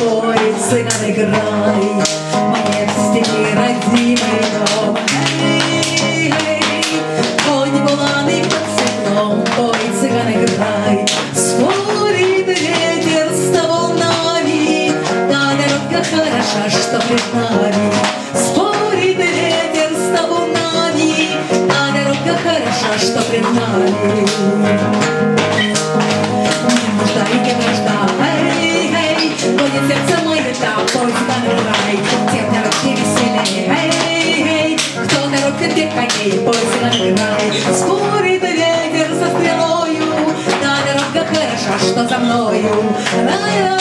пой, цыган, играй, мне в степи родимый дом. Эй, эй, конь буланый под седлом, пой, цыган, играй. Спорит ветер с волнами, та дорога хороша, что пред нами. Спорит ветер с волнами, та дорога хороша, что пред нами. Сердце мое, да, пой, цыган, играй, тем дорожки веселей. Эй, эй, кто дорог тех коней, пой, цыган, играй. Спорит ветер со стрелою, та дорога хороша, что за мною.